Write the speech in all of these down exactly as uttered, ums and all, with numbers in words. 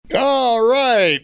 All right.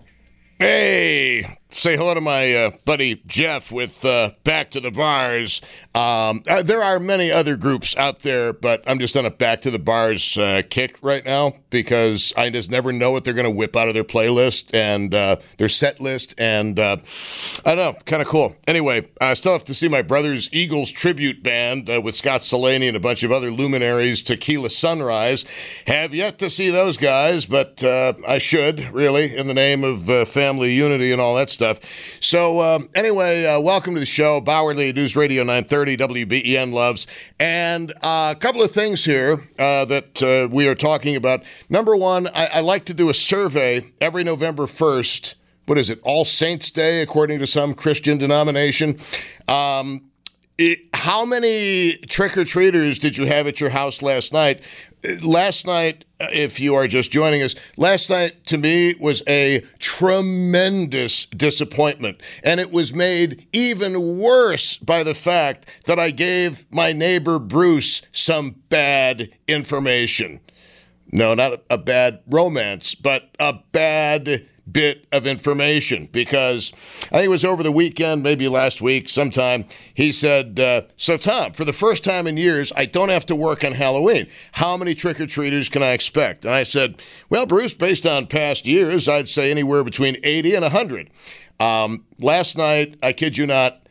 Hey, say hello to my uh, buddy Jeff with uh, Back to the Bars. Um, uh, there are many other groups out there, but I'm just on a Back to the Bars uh, kick right now because I just never know what they're going to whip out of their playlist and uh, their set list. And uh, I don't know, kind of cool. Anyway, I still have to see my brother's Eagles tribute band uh, with Scott Salaney and a bunch of other luminaries, Tequila Sunrise. Have yet to see those guys, but uh, I should, really, in the name of uh, family unity and all that stuff. So um, anyway, uh, welcome to the show. Bowerly News Radio nine thirty, W B E N loves. And uh, a couple of things here uh, that uh, we are talking about. Number one, I, I like to do a survey every November first. What is it? All Saints Day, according to some Christian denomination. Um, it, how many trick-or-treaters did you have at your house last night? Last night, if you are just joining us, last night to me was a tremendous disappointment. And it was made even worse by the fact that I gave my neighbor Bruce some bad information. No, not a bad romance, but a bad bit of information, because I think it was over the weekend, maybe last week sometime, he said, uh, so Tom, for the first time in years, I don't have to work on Halloween. How many trick-or-treaters can I expect? And I said, well, Bruce, based on past years, I'd say anywhere between eighty and one hundred. Um, last night, I kid you not,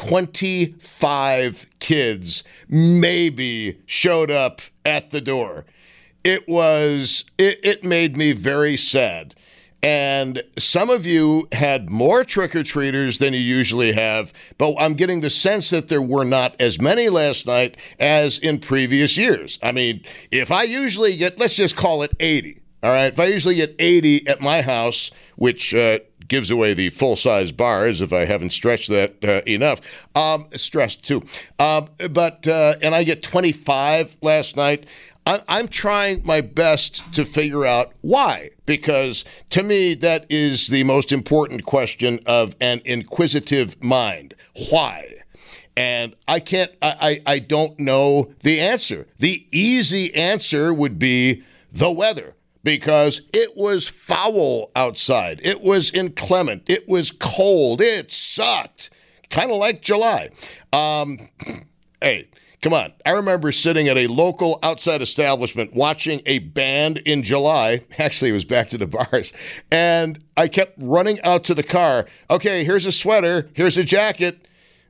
twenty-five kids maybe showed up at the door. It was, it, it made me very sad. And some of you had more trick-or-treaters than you usually have, but I'm getting the sense that there were not as many last night as in previous years. I mean, if I usually get, let's just call it eighty, all right? If I usually get eighty at my house, which uh, gives away the full-size bars if I haven't stretched that uh, enough, um, stressed too, um, but, uh, and I get twenty-five last night, I'm trying my best to figure out why, because to me, that is the most important question of an inquisitive mind. Why? And I can't, I, I, I don't know the answer. The easy answer would be the weather, because it was foul outside. It was inclement. It was cold. It sucked. Kind of like July. Um, hey. Come on. I remember sitting at a local outside establishment watching a band in July. Actually, it was Back to the Bars. And I kept running out to the car. Okay, here's a sweater. Here's a jacket.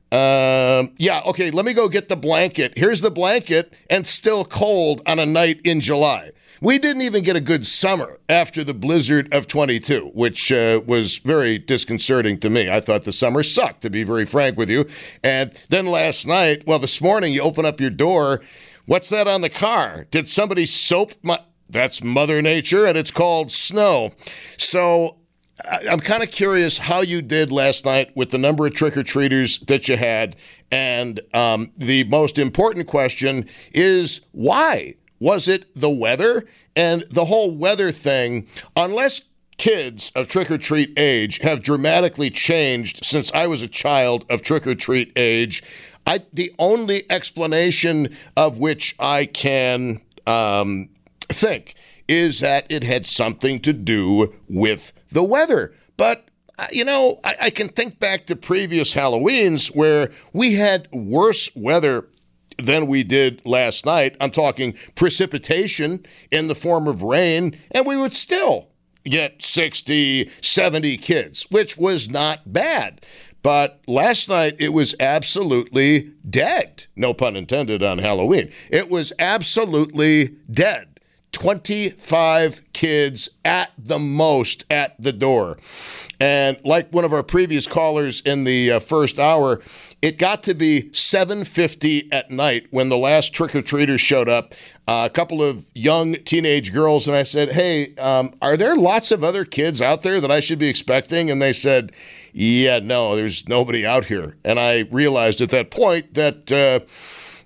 Um, yeah, okay, let me go get the blanket. Here's the blanket, and still cold on a night in July. We didn't even get a good summer after the blizzard of twenty-two, which uh, was very disconcerting to me. I thought the summer sucked, to be very frank with you. And then last night, well, this morning, you open up your door. What's that on the car? Did somebody soap my... That's Mother Nature, and it's called snow. So I'm kind of curious how you did last night with the number of trick-or-treaters that you had. And um, the most important question is why? Was it the weather? And the whole weather thing, unless kids of trick-or-treat age have dramatically changed since I was a child of trick-or-treat age, I, the only explanation of which I can um, think is that it had something to do with the weather. But, you know, I, I can think back to previous Halloweens where we had worse weather than we did last night. I'm talking precipitation in the form of rain, and we would still get sixty, seventy kids, which was not bad. But last night, it was absolutely dead. No pun intended on Halloween. It was absolutely dead. twenty-five kids at the most at the door. And like one of our previous callers in the uh, first hour, it got to be seven fifty at night when the last trick-or-treaters showed up, uh, a couple of young teenage girls, and I said, hey, um, are there lots of other kids out there that I should be expecting? And they said, yeah, no, there's nobody out here. And I realized at that point that uh,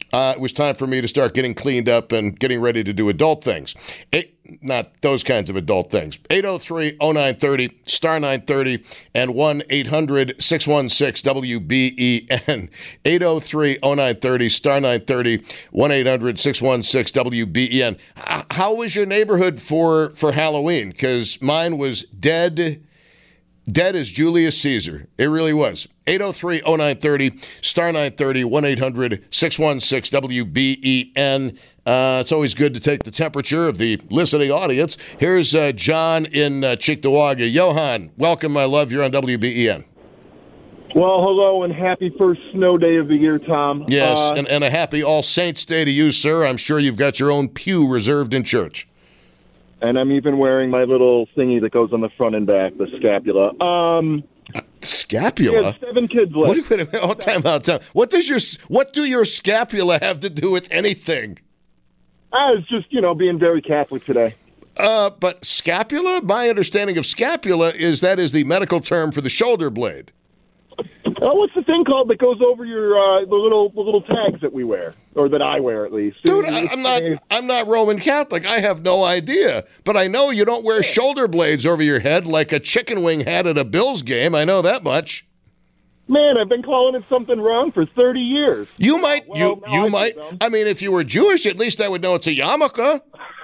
uh, it was time for me to start getting cleaned up and getting ready to do adult things. Eight, not those kinds of adult things. eight oh three oh nine thirty, star nine thirty, and one eight hundred six one six W B E N. eight oh three oh nine thirty, star nine thirty, one eight hundred six one six W B E N. How was your neighborhood for, for Halloween? Because mine was dead... Dead as Julius Caesar. It really was. eight oh three oh nine thirty, star nine thirty, one eight hundred six one six W B E N. Uh, it's always good to take the temperature of the listening audience. Here's uh, John in uh, Cheektowaga. Johan, welcome, my love. You're on W B E N. Well, hello and happy first snow day of the year, Tom. Yes, uh, and, and a happy All Saints Day to you, sir. I'm sure you've got your own pew reserved in church. And I'm even wearing my little thingy that goes on the front and back, the scapula. Um, scapula? We have seven kids left. What, wait a minute. Oh, time out, time. What does your what do your scapula have to do with anything? I was just, you know, being very Catholic today. Uh, but scapula? My understanding of scapula is that is the medical term for the shoulder blade. Oh, what's the thing called that goes over your uh, the little the little tags that we wear, or that I wear at least? Dude, I, I'm not I'm not Roman Catholic. I have no idea, but I know you don't wear shoulder blades over your head like a chicken wing hat at a Bills game. I know that much. Man, I've been calling it something wrong for thirty years. You might well, you you I might. I mean, if you were Jewish, at least I would know it's a yarmulke.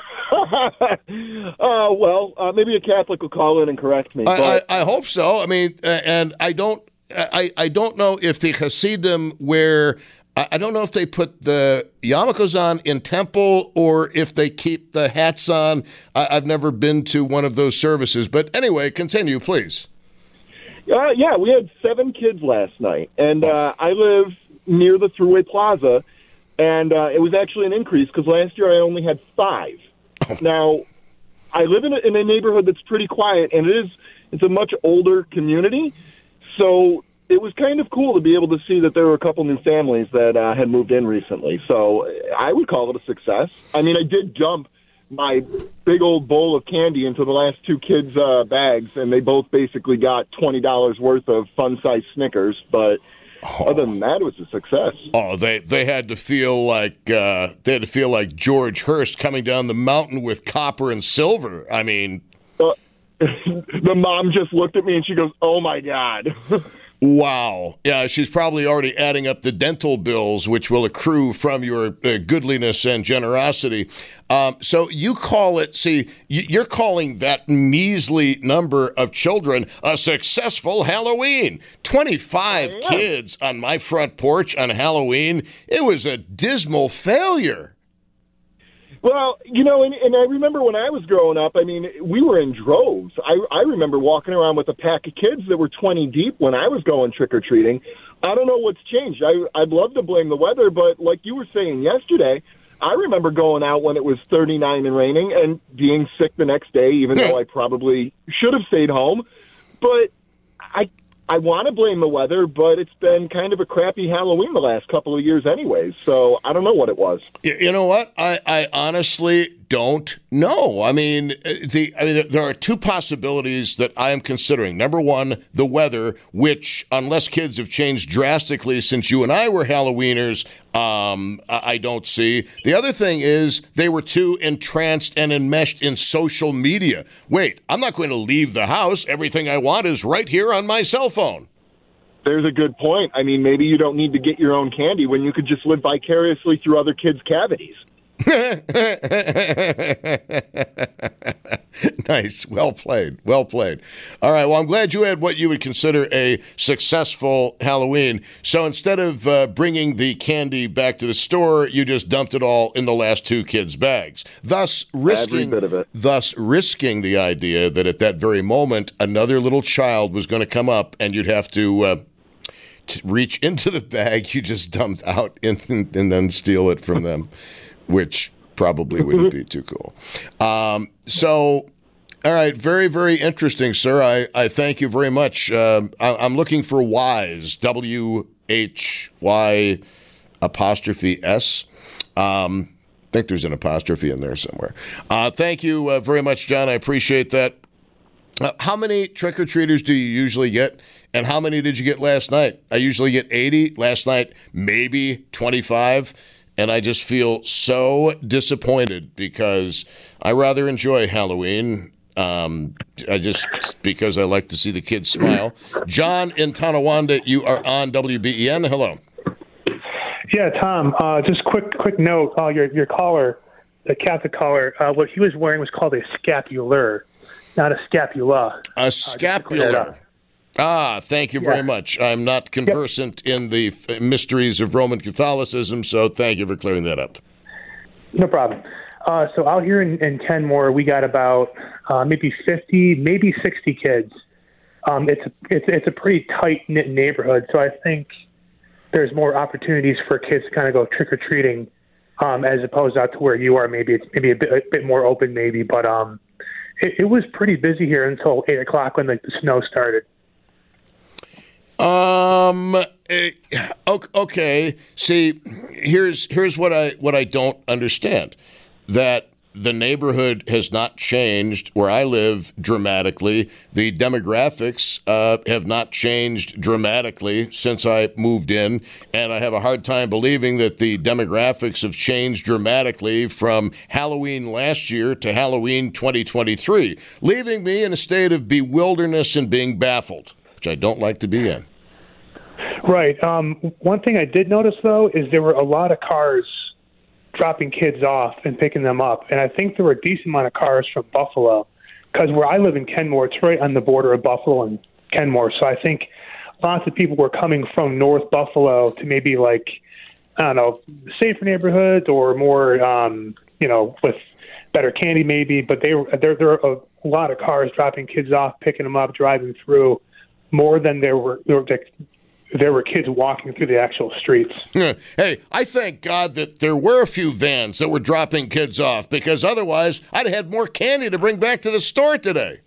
uh, well, uh, maybe a Catholic will call in and correct me. I, but... I, I hope so. I mean, uh, and I don't. I, I don't know if the Hasidim wear, I don't know if they put the yarmulkes on in temple or if they keep the hats on. I, I've never been to one of those services. But anyway, continue, please. Uh, yeah, we had seven kids last night. And uh, I live near the Thruway Plaza. And uh, it was actually an increase because last year I only had five. Oh. Now, I live in a, in a neighborhood that's pretty quiet, and it is it's a much older community. So it was kind of cool to be able to see that there were a couple new families that uh, had moved in recently. So I would call it a success. I mean, I did dump my big old bowl of candy into the last two kids' uh, bags, and they both basically got twenty dollars worth of fun-sized Snickers. But oh. other than that, it was a success. Oh, they they had to feel like uh, they had to feel like George Hurst coming down the mountain with copper and silver. I mean. Uh, the mom just looked at me and she goes, "Oh my God." Wow. Yeah, she's probably already adding up the dental bills, which will accrue from your uh, goodliness and generosity. Um, so you call it, see, you're calling that measly number of children a successful Halloween. twenty-five yeah. kids on my front porch on Halloween. It was a dismal failure. Well, you know, and, and I remember when I was growing up, I mean, we were in droves. I, I remember walking around with a pack of kids that were twenty deep when I was going trick-or-treating. I don't know what's changed. I, I'd love to blame the weather, but like you were saying yesterday, I remember going out when it was thirty-nine and raining and being sick the next day, even though I probably should have stayed home. But I I want to blame the weather, but it's been kind of a crappy Halloween the last couple of years anyways, so I don't know what it was. You know what? I, I honestly don't know. I mean, the I mean, there are two possibilities that I am considering. Number one, the weather, which, unless kids have changed drastically since you and I were Halloweeners, um, I don't see. The other thing is they were too entranced and enmeshed in social media. Wait, I'm not going to leave the house. Everything I want is right here on my cell phone. There's a good point. I mean, maybe you don't need to get your own candy when you could just live vicariously through other kids' cavities. Nice. Well played. Well played. All right. Well, I'm glad you had what you would consider a successful Halloween. So instead of uh, bringing the candy back to the store, you just dumped it all in the last two kids' bags, thus risking, Every bit of it. thus risking the idea that at that very moment, another little child was going to come up and you'd have to, uh, to reach into the bag you just dumped out and, and then steal it from them. Which probably wouldn't be too cool. Um, so, all right, very, very interesting, sir. I, I thank you very much. Um, I, I'm looking for Wise, W H Y apostrophe S. Um, I think there's an apostrophe in there somewhere. Uh, thank you uh, very much, John. I appreciate that. Uh, how many trick-or-treaters do you usually get, and how many did you get last night? I usually get eighty. Last night, maybe twenty-five. and I just feel so disappointed because I rather enjoy Halloween. Um, I just because I like to see the kids smile. John in Tonawanda, you are on W B E N. Hello. Yeah, Tom. Uh, just quick, quick note. Uh, your your caller, the Catholic caller, uh, what he was wearing was called a scapular, not a scapula. A scapular. Uh, ah, thank you very yeah. much. I'm not conversant yep. in the f- mysteries of Roman Catholicism, so thank you for clearing that up. No problem. Uh, so out here in, in Kenmore, we got about uh, maybe fifty, maybe sixty kids. Um, it's, a, it's, it's a pretty tight-knit neighborhood, so I think there's more opportunities for kids to kind of go trick-or-treating um, as opposed out to where you are. Maybe it's maybe a bit, a bit more open maybe, but um, it, it was pretty busy here until eight o'clock when like, the snow started. Um. Okay. See, here's here's what I what I don't understand. That the neighborhood has not changed where I live dramatically. The demographics uh, have not changed dramatically since I moved in, and I have a hard time believing that the demographics have changed dramatically from Halloween last year to Halloween twenty twenty-three, leaving me in a state of bewilderness and being baffled, which I don't like to be in. Right. Um, one thing I did notice, though, is there were a lot of cars dropping kids off and picking them up. And I think there were a decent amount of cars from Buffalo because where I live in Kenmore, it's right on the border of Buffalo and Kenmore. So I think lots of people were coming from North Buffalo to maybe like, I don't know, safer neighborhoods or more, um, you know, with better candy maybe. But they were, there, there were a lot of cars dropping kids off, picking them up, driving through more than there were, there were there were kids walking through the actual streets. Hey, I thank God that there were a few vans that were dropping kids off because otherwise I'd have had more candy to bring back to the store today.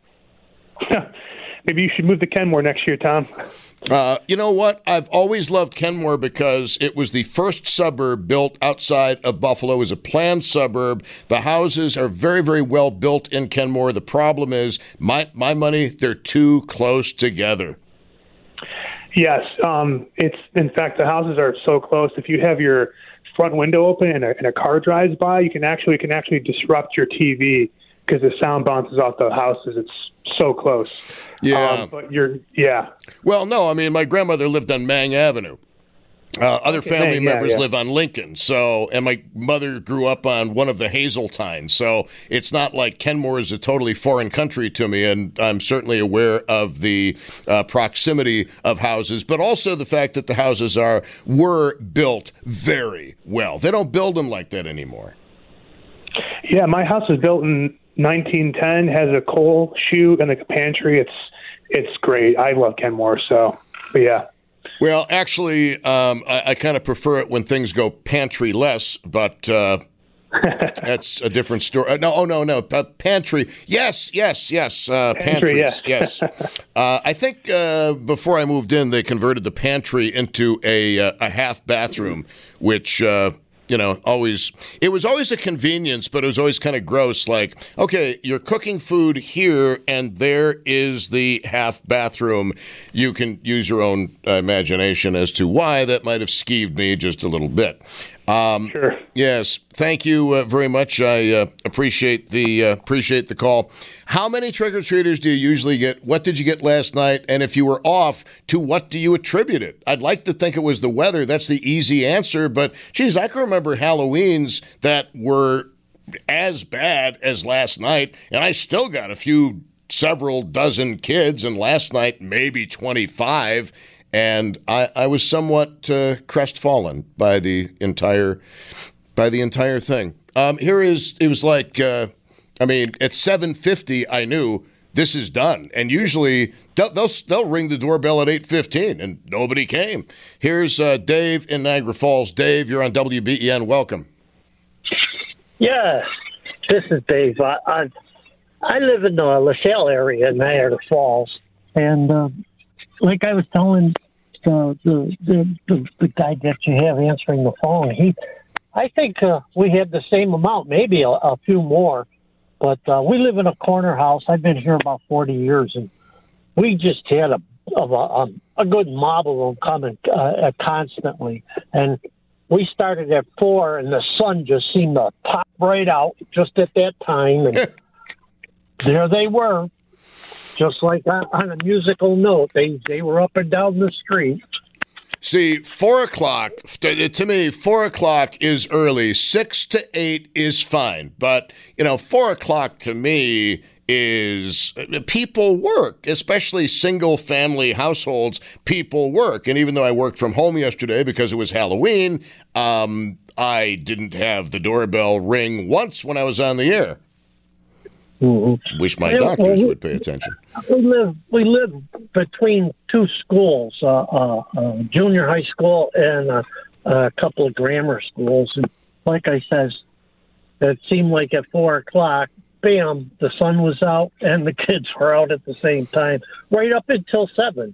Maybe you should move to Kenmore next year, Tom. Uh, you know what? I've always loved Kenmore because it was the first suburb built outside of Buffalo. It was a planned suburb. The houses are very, very well built in Kenmore. The problem is, my, my money, they're too close together. Yes, um, it's in fact the houses are so close. If you have your front window open and a, and a car drives by, you can actually can actually disrupt your T V because the sound bounces off the houses. It's so close. Yeah, um, but you're yeah. Well, no, I mean my grandmother lived on Mang Avenue. Uh, other okay, family yeah, members yeah. live on Lincoln, so and my mother grew up on one of the Hazeltines, so it's not like Kenmore is a totally foreign country to me, and I'm certainly aware of the uh, proximity of houses, but also the fact that the houses are were built very well. They don't build them like that anymore. Yeah, my house was built in nineteen ten, has a coal chute and like a pantry. It's it's great. I love Kenmore, so but yeah. Well, actually, um, I, I kind of prefer it when things go pantry-less, but uh, that's a different story. Uh, no, oh, no, no, uh, pantry. Yes, yes, yes, uh, pantry, pantries, yeah. yes. Uh, I think uh, before I moved in, they converted the pantry into a, uh, a half bathroom, which... Uh, You know, always, it was always a convenience, but it was always kind of gross. Like, okay, you're cooking food here, and there is the half bathroom. You can use your own uh, imagination as to why that might have skeeved me just a little bit. Um, sure. Yes, thank you uh, very much. I uh, appreciate the uh, appreciate the call. How many trick-or-treaters do you usually get? What did you get last night? And if you were off, to what do you attribute it? I'd like to think it was the weather. That's the easy answer. But, geez, I can remember Halloweens that were as bad as last night, and I still got a few, several dozen kids, and last night maybe twenty-five. And I, I was somewhat uh, crestfallen by the entire by the entire thing. Um, here is it was like uh, I mean at seven fifty I knew this is done, and usually they'll they'll, they'll ring the doorbell at eight fifteen and nobody came. Here's uh, Dave in Niagara Falls. Dave, you're on W B E N. Welcome. Yeah, this is Dave. I I, I live in the LaSalle area in Niagara Falls, and. Uh, Like I was telling the, the the the the guy that you have answering the phone, he, I think uh, we had the same amount, maybe a, a few more, but uh, we live in a corner house. I've been here about forty years, and we just had a of a, a, a good mob of them coming uh, constantly, and we started at four, and the sun just seemed to pop right out just at that time, and there they were, just like on, on a musical note. They they were up and down the street. See, four o'clock, to me, four o'clock is early. Six to eight is fine. But, you know, four o'clock to me is people work, especially single-family households. People work. And even though I worked from home yesterday because it was Halloween, um, I didn't have the doorbell ring once when I was on the air. Mm-hmm. Wish my doctors would pay attention. We live we live between two schools, uh, uh, uh, junior high school and uh, a couple of grammar schools. And like I says, it seemed like at four o'clock, bam, the sun was out and the kids were out at the same time, right up until seven.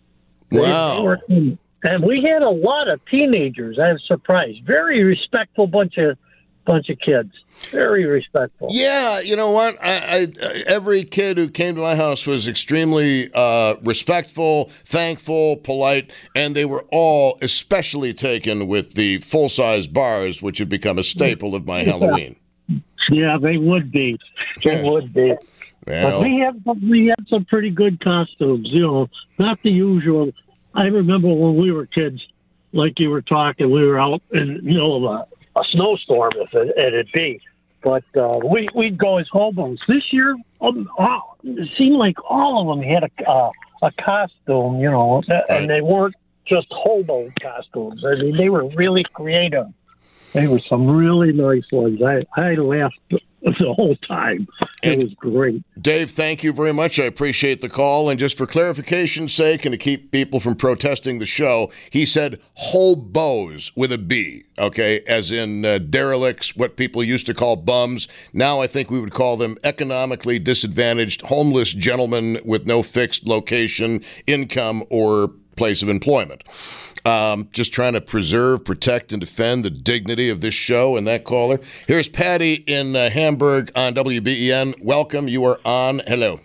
Wow. They were, and we had a lot of teenagers. I was surprised. Very respectful bunch of bunch of kids. Very respectful. Yeah, you know what? I, I, every kid who came to my house was extremely uh, respectful, thankful, polite, and they were all especially taken with the full-size bars, which had become a staple of my Halloween. Yeah, they would be. They would be. Well, but we have we had some pretty good costumes. You know, not the usual. I remember when we were kids, like you were talking, we were out in the middle of a a snowstorm, if it, it'd be. But uh, we, we'd go as hobos. This year, um, oh, it seemed like all of them had a, uh, a costume, you know, and they weren't just hobo costumes. I mean, they were really creative. They were some really nice ones. I, I laughed the whole time. It and was great. Dave, thank you very much. I appreciate the call. And just for clarification's sake and to keep people from protesting the show, he said hobos with a B, okay, as in uh, derelicts, what people used to call bums. Now I think we would call them economically disadvantaged, homeless gentlemen with no fixed location, income, or place of employment. Um, just trying to preserve, protect, and defend the dignity of this show and that caller. Here's Patty in uh, Hamburg on W B E N. Welcome. You are on. Hello.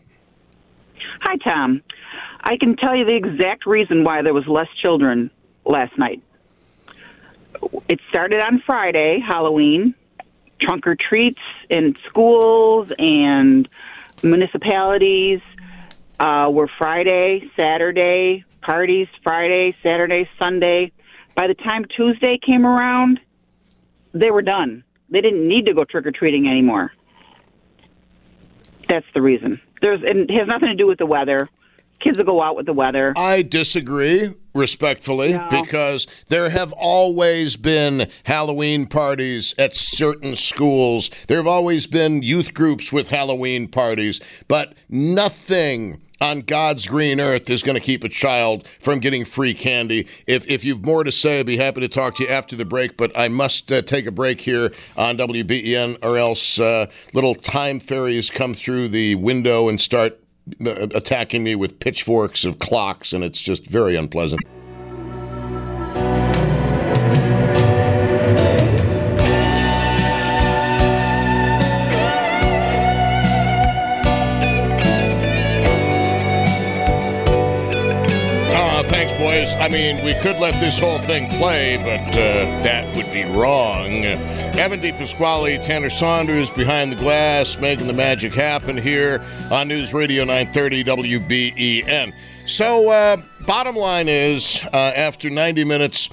Hi, Tom. I can tell you the exact reason why there was less children last night. It started on Friday, Halloween, trunk or treats in schools and municipalities uh, were Friday, Saturday, parties Friday, Saturday, Sunday. By the time Tuesday came around, they were done. They didn't need to go trick-or-treating anymore. That's the reason. There's, it has nothing to do with the weather. Kids will go out with the weather. I disagree, respectfully, no. because there have always been Halloween parties at certain schools. There have always been youth groups with Halloween parties, but nothing on God's green earth is going to keep a child from getting free candy. If if you've more to say, I'd be happy to talk to you after the break, but I must uh, take a break here on W B E N, or else uh, little time fairies come through the window and start uh, attacking me with pitchforks of clocks, and it's just very unpleasant. Thanks, boys. I mean, we could let this whole thing play, but uh, that would be wrong. Evan DePasquale, Tanner Saunders, Behind the Glass, making the magic happen here on News Radio nine thirty W B E N. So, uh, bottom line is, uh, after ninety minutes,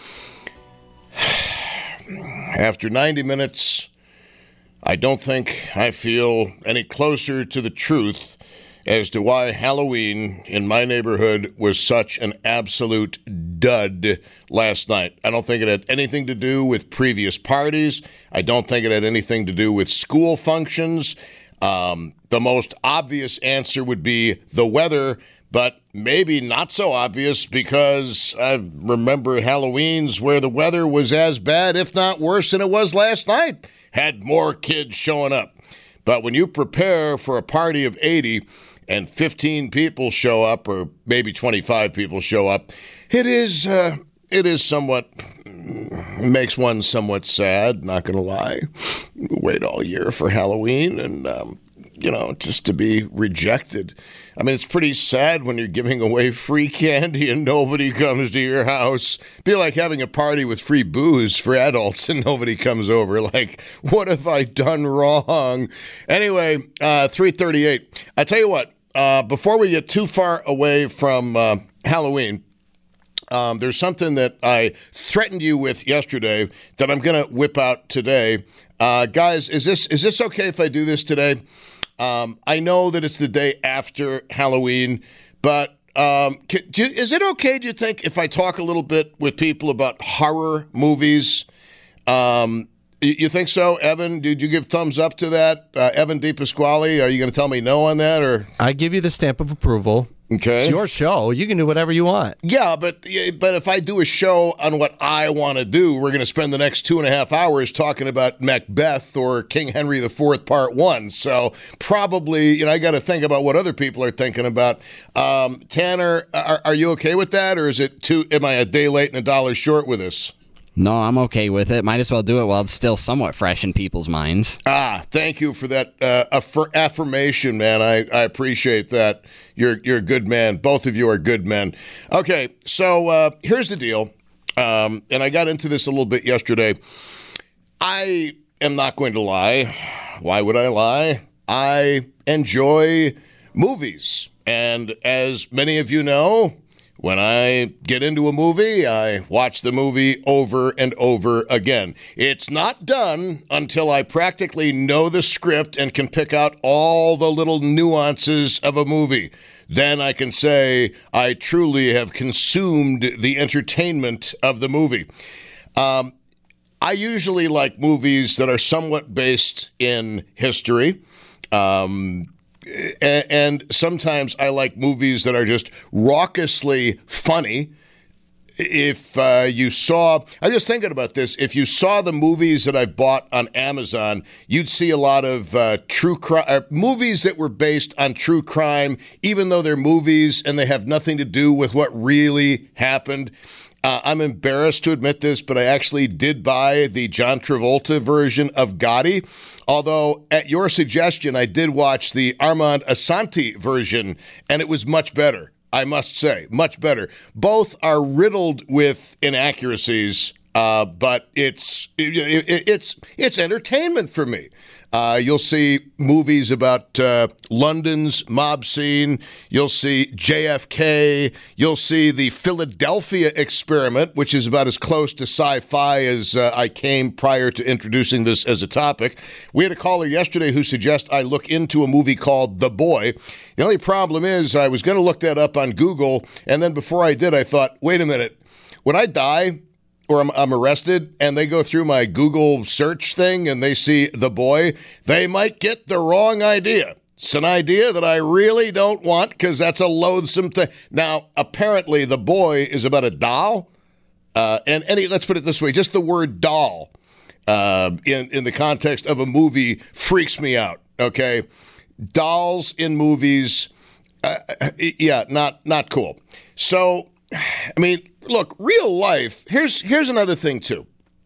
after ninety minutes, I don't think I feel any closer to the truth as to why Halloween in my neighborhood was such an absolute dud last night. I don't think it had anything to do with previous parties. I don't think it had anything to do with school functions. Um, the most obvious answer would be the weather, but maybe not so obvious, because I remember Halloweens where the weather was as bad, if not worse, than it was last night. Had more kids showing up. But when you prepare for a party of eighty and fifteen people show up, or maybe twenty-five people show up, it is uh, it is somewhat, makes one somewhat sad, not going to lie. Wait all year for Halloween, and um, you know, just to be rejected. I mean, it's pretty sad when you're giving away free candy and nobody comes to your house. It'd be like having a party with free booze for adults and nobody comes over. Like, what have I done wrong? Anyway, uh, three thirty-eight. I tell you what, uh, before we get too far away from uh, Halloween, um, there's something that I threatened you with yesterday that I'm going to whip out today. Uh, guys, is this is this okay if I do this today? Um, I know that it's the day after Halloween, but um, can, do, is it okay, do you think, if I talk a little bit with people about horror movies? Um, you, you think so, Evan? Did you give thumbs up to that? Uh, Evan DePasquale, are you going to tell me no on that? Or I give you the stamp of approval. Okay. It's your show. You can do whatever you want. Yeah, but but if I do a show on what I want to do, we're going to spend the next two and a half hours talking about Macbeth or King Henry the Fourth Part One. So probably, you know, I got to think about what other people are thinking about. Um, Tanner, are, are you okay with that, or is it too? Am I a day late and a dollar short with this? No, I'm okay with it. Might as well do it while it's still somewhat fresh in people's minds. Ah, thank you for that uh, aff- affirmation, man. I, I appreciate that. You're you're a good man. Both of you are good men. Okay, so uh, here's the deal, um, and I got into this a little bit yesterday. I am not going to lie. Why would I lie? I enjoy movies, and as many of you know, when I get into a movie, I watch the movie over and over again. It's not done until I practically know the script and can pick out all the little nuances of a movie. Then I can say I truly have consumed the entertainment of the movie. Um, I usually like movies that are somewhat based in history. Um And sometimes I like movies that are just raucously funny. If uh, you saw, I'm just thinking about this, if you saw the movies that I bought on Amazon, you'd see a lot of uh, true crime, uh, movies that were based on true crime, even though they're movies and they have nothing to do with what really happened. Uh, I'm embarrassed to admit this, but I actually did buy the John Travolta version of Gotti. Although, at your suggestion, I did watch the Armand Assante version, and it was much better, I must say. Much better. Both are riddled with inaccuracies, uh, but it's it, it, it's it's entertainment for me. Uh, you'll see movies about uh, London's mob scene. You'll see J F K. You'll see the Philadelphia Experiment, which is about as close to sci-fi as uh, I came prior to introducing this as a topic. We had a caller yesterday who suggested I look into a movie called The Boy. The only problem is I was going to look that up on Google, and then before I did, I thought, wait a minute, when I die, or I'm, I'm arrested and they go through my Google search thing and they see The Boy, they might get the wrong idea. It's an idea that I really don't want because that's a loathsome thing. Now, apparently The Boy is about a doll. Uh, and any, let's put it this way, just the word doll uh, in, in the context of a movie freaks me out, okay? Dolls in movies, uh, yeah, not not cool. So, I mean, look, real life, here's here's another thing, too.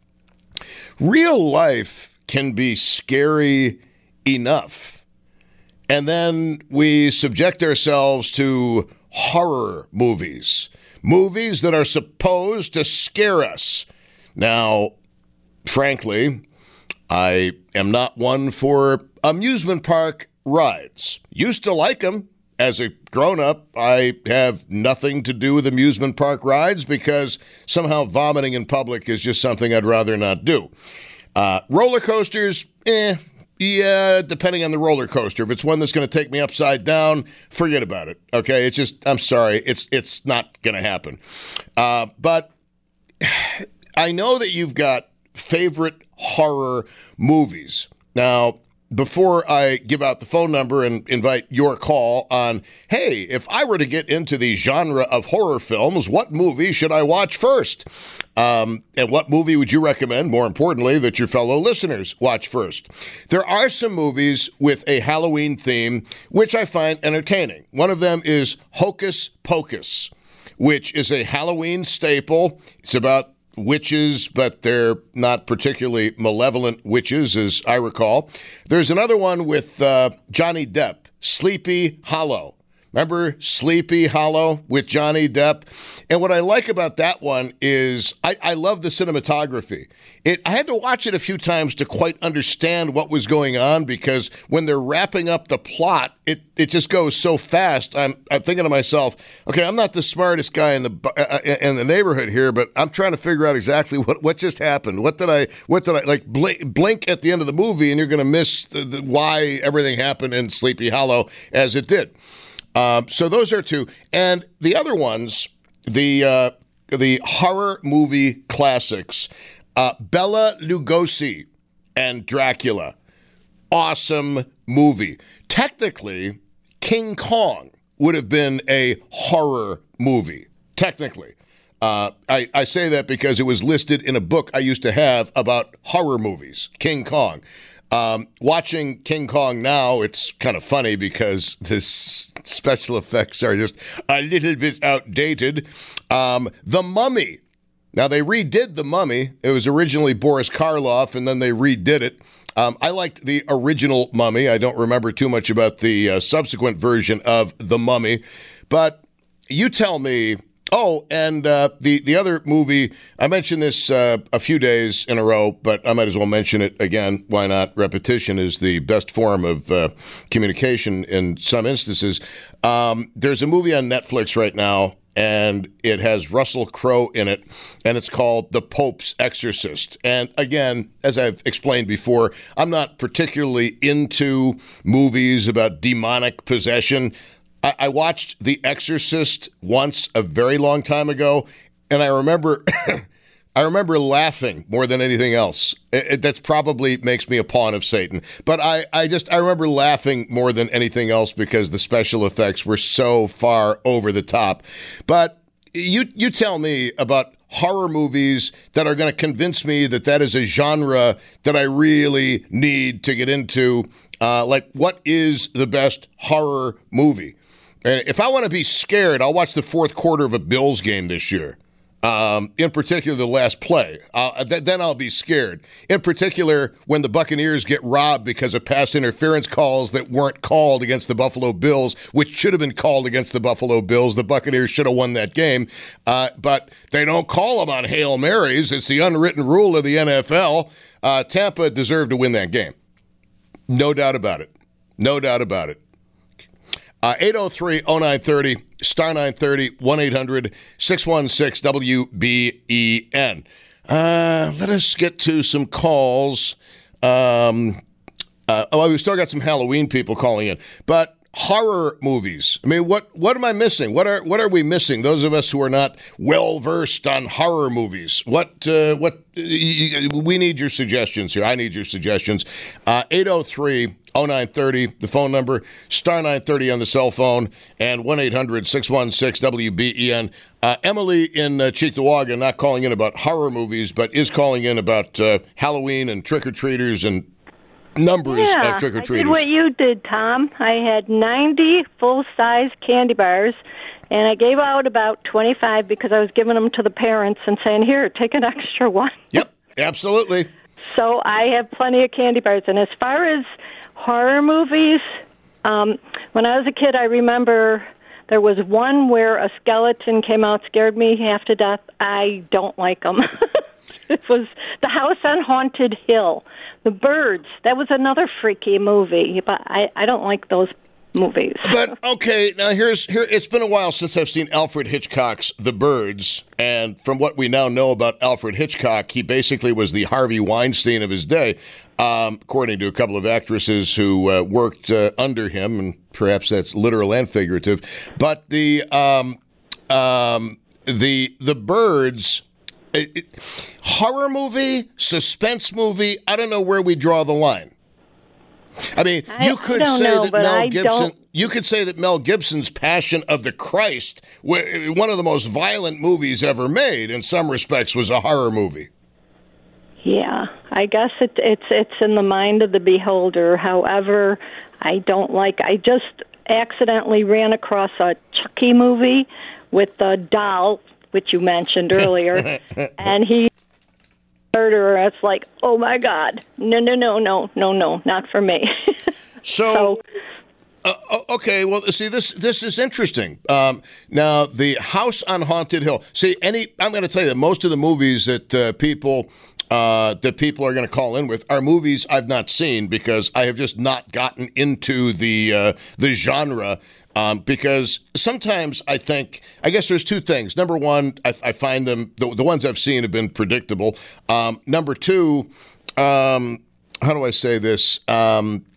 Real life can be scary enough. And then we subject ourselves to horror movies, movies that are supposed to scare us. Now, frankly, I am not one for amusement park rides. Used to like them. As a grown-up, I have nothing to do with amusement park rides because somehow vomiting in public is just something I'd rather not do. Uh, roller coasters, eh, yeah, depending on the roller coaster. If it's one that's going to take me upside down, forget about it, okay? It's just, I'm sorry, it's it's not going to happen. Uh, but I know that you've got favorite horror movies. Now, before I give out the phone number and invite your call on, hey, if I were to get into the genre of horror films, what movie should I watch first? Um, and what movie would you recommend, more importantly, that your fellow listeners watch first? There are some movies with a Halloween theme, which I find entertaining. One of them is Hocus Pocus, which is a Halloween staple. It's about witches, but they're not particularly malevolent witches, as I recall. There's another one with uh, Johnny Depp, Sleepy Hollow. Remember Sleepy Hollow with Johnny Depp? And what I like about that one is I, I love the cinematography. It, I had to watch it a few times to quite understand what was going on, because when they're wrapping up the plot, it, it just goes so fast. I'm, I'm thinking to myself, okay, I'm not the smartest guy in the uh, in the neighborhood here, but I'm trying to figure out exactly what, what just happened. What did I, what did I, like blink, blink at the end of the movie and you're going to miss the, the, why everything happened in Sleepy Hollow as it did. Um, so those are two. And the other ones, the uh, the horror movie classics, uh, Bela Lugosi and Dracula. Awesome movie. Technically, King Kong would have been a horror movie. Technically. Uh, I, I say that because it was listed in a book I used to have about horror movies, King Kong. Um, watching King Kong now, it's kind of funny because the special effects are just a little bit outdated. Um, the Mummy. Now, they redid The Mummy. It was originally Boris Karloff, and then they redid it. Um, I liked the original Mummy. I don't remember too much about the uh, subsequent version of The Mummy. But you tell me... Oh, and uh, the, the other movie, I mentioned this uh, a few days in a row, but I might as well mention it again. Why not? Repetition is the best form of uh, communication in some instances. Um, there's a movie on Netflix right now, and it has Russell Crowe in it, and it's called The Pope's Exorcist. And again, as I've explained before, I'm not particularly into movies about demonic possession. I watched The Exorcist once a very long time ago, and I remember I remember laughing more than anything else. It, it, that's probably makes me a pawn of Satan. But I, I just I remember laughing more than anything else because the special effects were so far over the top. But you you tell me about horror movies that are going to convince me that that is a genre that I really need to get into. Uh, like, what is the best horror movie? And if I want to be scared, I'll watch the fourth quarter of a Bills game this year. Um, in particular, the last play. Uh, th- then I'll be scared. In particular, when the Buccaneers get robbed because of pass interference calls that weren't called against the Buffalo Bills, which should have been called against the Buffalo Bills. The Buccaneers should have won that game. Uh, but they don't call them on Hail Marys. It's the unwritten rule of the N F L. Uh, Tampa deserved to win that game. No doubt about it. No doubt about it. Uh, eight oh three oh nine thirty, star nine thirty, one eight hundred six one six W B E N. Uh, let us get to some calls. Um, uh, oh, we've still got some Halloween people calling in. But horror movies. I mean, what what am I missing? What are what are we missing? Those of us who are not well versed on horror movies. What uh, what we need your suggestions here. I need your suggestions. Uh, eight oh three oh nine thirty, the phone number, star nine thirty on the cell phone, and one eight hundred six one six W B E N. Uh, Emily in uh, Cheektowaga, not calling in about horror movies, but is calling in about uh, Halloween and trick-or-treaters and numbers yeah, of trick-or-treaters. I did what you did, Tom. I had ninety full-size candy bars, and I gave out about twenty-five because I was giving them to the parents and saying, here, take an extra one. Yep, absolutely. So I have plenty of candy bars. And as far as horror movies, um, when I was a kid, I remember there was one where a skeleton came out, scared me half to death. I don't like them. It was The House on Haunted Hill. The Birds, that was another freaky movie, but I, I don't like those movies. But, okay, now here's here. It's been a while since I've seen Alfred Hitchcock's The Birds, and from what we now know about Alfred Hitchcock, he basically was the Harvey Weinstein of his day, um, according to a couple of actresses who uh, worked uh, under him, and perhaps that's literal and figurative. But the um, um, the the Birds. It, it, horror movie, suspense movie, I don't know where we draw the line. I mean, I, you could I don't say know, that but Mel I Gibson don't... you could say that Mel Gibson's Passion of the Christ, one of the most violent movies ever made, in some respects was a horror movie. Yeah, I guess it, it's it's in the mind of the beholder. However, I don't like I just accidentally ran across a Chucky movie with the doll which you mentioned earlier, and he murderer. It's like, oh my God, no, no, no, no, no, no, not for me. So, so uh, okay, well, see, this this is interesting. Um, now, the House on Haunted Hill. See, any, I'm going to tell you that most of the movies that uh, people uh, that people are going to call in with are movies I've not seen because I have just not gotten into the uh, the genre. Um, because sometimes I think, I guess there's two things. Number one, I, I find them, the, the ones I've seen have been predictable. Um, number two, um, how do I say this? Um,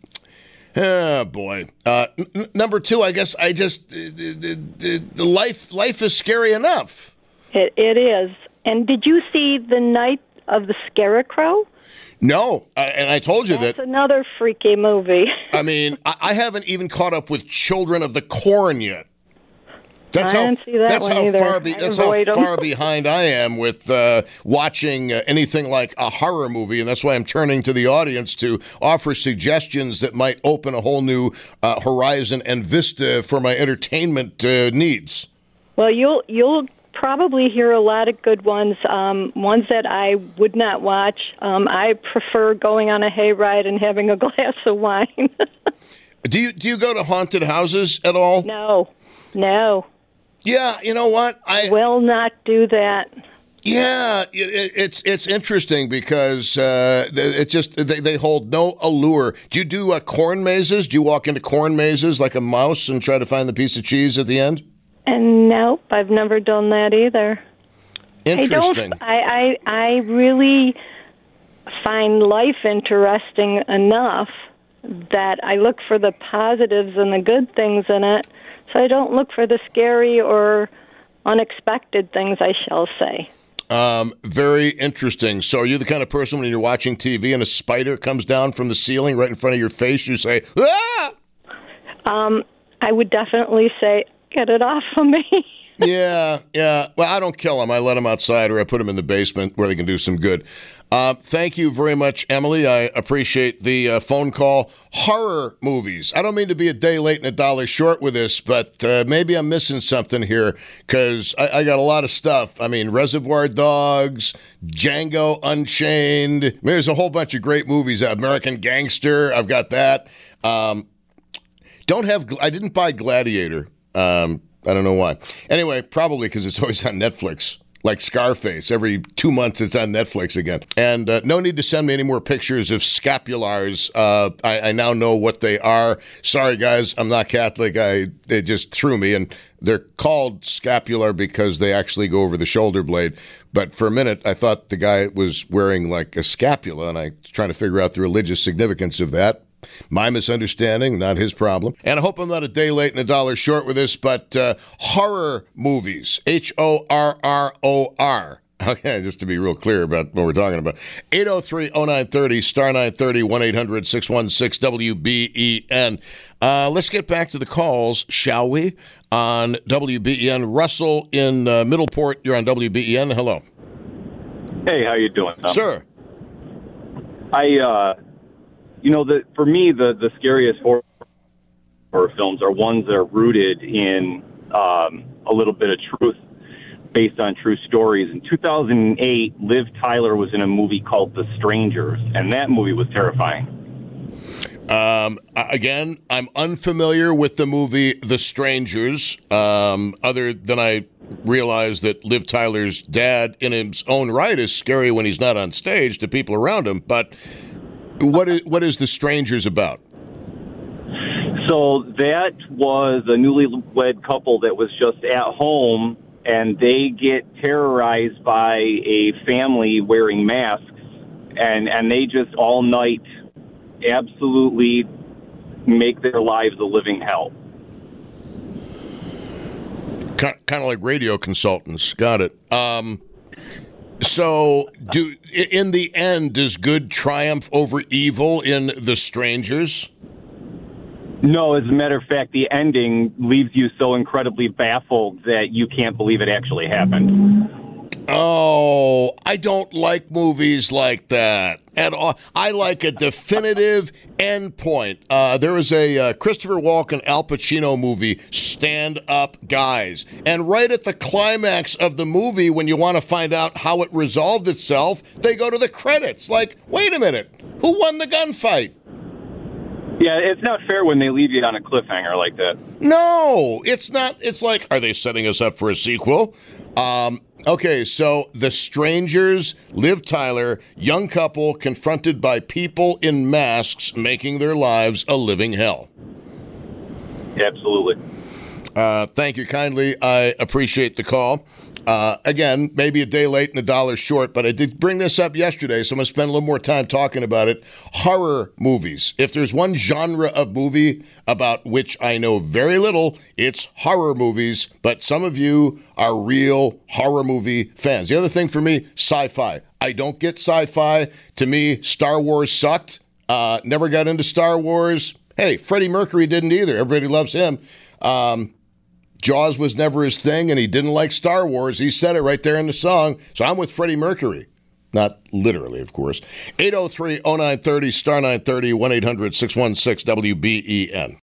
oh, boy. Uh, n- number two, I guess I just, the, the, the life life is scary enough. it, it is. And did you see The Night of the Scarecrow? No, uh, and I told you That's that. another freaky movie. I mean, I, I haven't even caught up with Children of the Corn yet. That's I how. didn't see that that's one how either. far. Be, I that's how avoid 'em. far behind I am with uh, watching uh, anything like a horror movie, and that's why I'm turning to the audience to offer suggestions that might open a whole new uh, horizon and vista for my entertainment uh, needs. Well, you'll you'll probably hear a lot of good ones. Um, ones that I would not watch. Um, I prefer going on a hayride and having a glass of wine. Do you do you go to haunted houses at all? No, no. Yeah, you know what? I will not do that. Yeah, it, it's it's interesting because uh, it just they, they hold no allure. Do you do uh, corn mazes? Do you walk into corn mazes like a mouse and try to find the piece of cheese at the end? And nope, I've never done that either. Interesting. I don't. I I, I really find life interesting enough that I look for the positives and the good things in it. So I don't look for the scary or unexpected things, I shall say. Um, very interesting. So are you the kind of person when you're watching T V and a spider comes down from the ceiling right in front of your face, you say, ah! Um, I would definitely say, get it off of me. Yeah, yeah. Well, I don't kill them. I let them outside or I put them in the basement where they can do some good. Uh, thank you very much, Emily. I appreciate the uh, phone call. Horror movies. I don't mean to be a day late and a dollar short with this, but uh, maybe I'm missing something here because I, I got a lot of stuff. I mean, Reservoir Dogs, Django Unchained. I mean, there's a whole bunch of great movies. American Gangster. I've got that. Um, don't have. I didn't buy Gladiator. Um, I don't know why. Anyway, probably because it's always on Netflix, like Scarface. Every two months it's on Netflix again. And uh, no need to send me any more pictures of scapulars. Uh, I, I now know what they are. Sorry, guys, I'm not Catholic. I It just threw me. And they're called scapular because they actually go over the shoulder blade. But for a minute, I thought the guy was wearing like a scapula, and I was trying to figure out the religious significance of that. My misunderstanding, not his problem. And I hope I'm not a day late and a dollar short with this, but uh, horror movies, H O R R O R. Okay, just to be real clear about what we're talking about. eight oh three oh nine thirty, star nine thirty, one eight hundred six one six W B E N. Uh, let's get back to the calls, shall we, on W B E N. Russell in uh, Middleport, you're on W B E N. Hello. Hey, how you doing, Tom? Sir. I, uh... You know, the, for me, the, the scariest horror, horror films are ones that are rooted in um, a little bit of truth based on true stories. In two thousand eight, Liv Tyler was in a movie called The Strangers, and that movie was terrifying. Um, again, I'm unfamiliar with the movie The Strangers, um, other than I realize that Liv Tyler's dad, in his own right, is scary when he's not on stage to people around him, but... What is what is The Strangers about? So that was a newlywed couple that was just at home, and they get terrorized by a family wearing masks, and, and they just all night absolutely make their lives a living hell. Kind of like radio consultants. Got it. Um, so, do in the end, does good triumph over evil in The Strangers? No, as a matter of fact, the ending leaves you so incredibly baffled that you can't believe it actually happened. Oh, I don't like movies like that at all. I like a definitive end point. Uh, there was a uh, Christopher Walken, Al Pacino movie, Stand Up Guys. And right at the climax of the movie, when you want to find out how it resolved itself, they go to the credits. Like, wait a minute, who won the gunfight? Yeah, it's not fair when they leave you on a cliffhanger like that. No, it's not. It's like, are they setting us up for a sequel? Um, okay, so The Strangers, Liv Tyler, young couple confronted by people in masks making their lives a living hell. Yeah, absolutely. Uh, thank you kindly. I appreciate the call. Uh, again, maybe a day late and a dollar short, but I did bring this up yesterday, so I'm going to spend a little more time talking about it. Horror movies. If there's one genre of movie about which I know very little, it's horror movies, but some of you are real horror movie fans. The other thing for me, sci-fi. I don't get sci-fi. To me, Star Wars sucked. Uh, never got into Star Wars. Hey, Freddie Mercury didn't either. Everybody loves him. Um, Jaws was never his thing, and he didn't like Star Wars. He said it right there in the song. So I'm with Freddie Mercury. Not literally, of course. eight oh three oh nine thirty, star nine thirty, one eight hundred six one six W B E N.